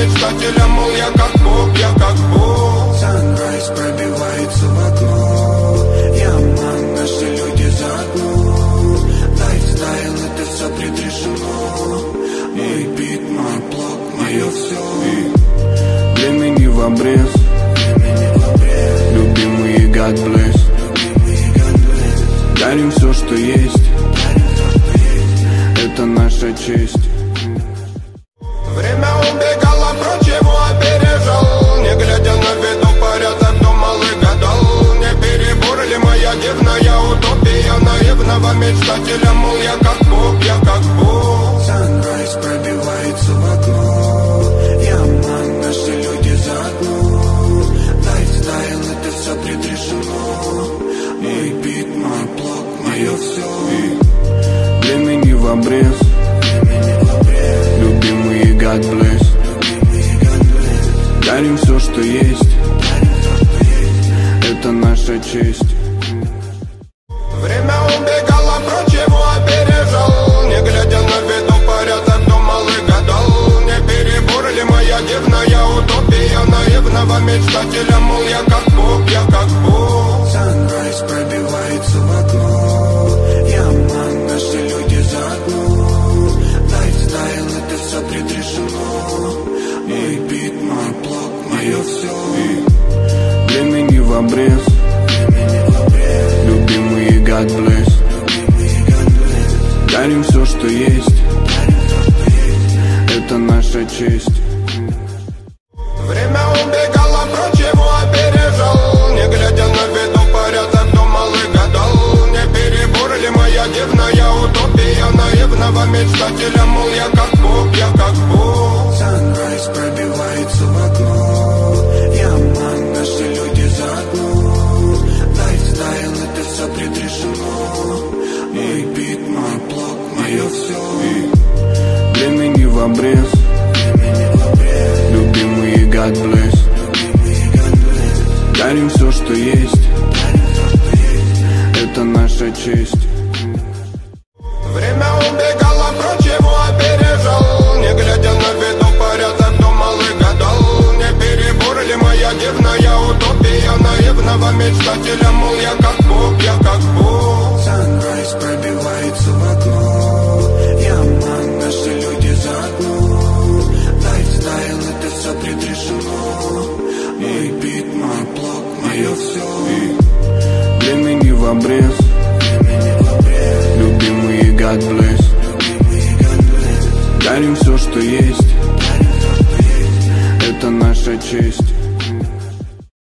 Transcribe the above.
мечтателя, мол, я как Бог, я как Бог. Санрайз пробивается в окно. Я ман, наши люди заодно. Лайфстайл, это все предрешено. Мой бит, мой блог, мое все. Времени в обрез, любимые God bless. Дарим все, что есть, это наша честь. Время убегало, прочь его опережал. Не глядя на виду порядок, думал и гадал. Не перебор ли моя дивная утопия наивного мечтателя, мол, я как Бог, я как Бог. Санрайз пробивается в окно. Я ман, наши люди заодно. Лайфстайл, это все предрешено. Мой бит, мой блог, мое все. Времени в обрез, любимые God bless. Дарим все, что есть, это наша честь. Время убегало, прочь его опережал. Не глядя на виду порядок, думал и гадал. Не перебор ли моя дивная утопия наивного мечтателя, мол, я как Бог, я как Бог. Санрайз пробивается в окно. Я ман, наши люди заодно. Лайфстайл, это все предрешено. Мой бит, мой блог, мое все. Времени в обрез, любимые God bless. Дарим все, что есть, это наша честь. Время убегало, прочь его опережал. Не глядя на виду порядок, думал и гадал. Не перебор ли моя дивная утопия наивного мечтателя, мол, я как Бог, я как Бог. Санрайз пробивается в окно. Я ман, наши люди заодно. Лайфстайл, это все предрешено. Мой бит, мой блог, мое все. Времени в обрез, любимые God bless. Дарим все, что есть, это наша честь. Время убегало, прочь его опережал. Не глядя на виду порядок, думал и гадал. Не перебор ли моя дивная утопия наивного мечтателя, мол, я как Бог, я как Бог. Санрайз пробивается в окно. Я ман, наши люди заодно. Лайфстайл, это все предрешено. Мой бит, мой блог, мое все. Времени в обрез, любимые God bless. Дарим все, что есть, это наша честь.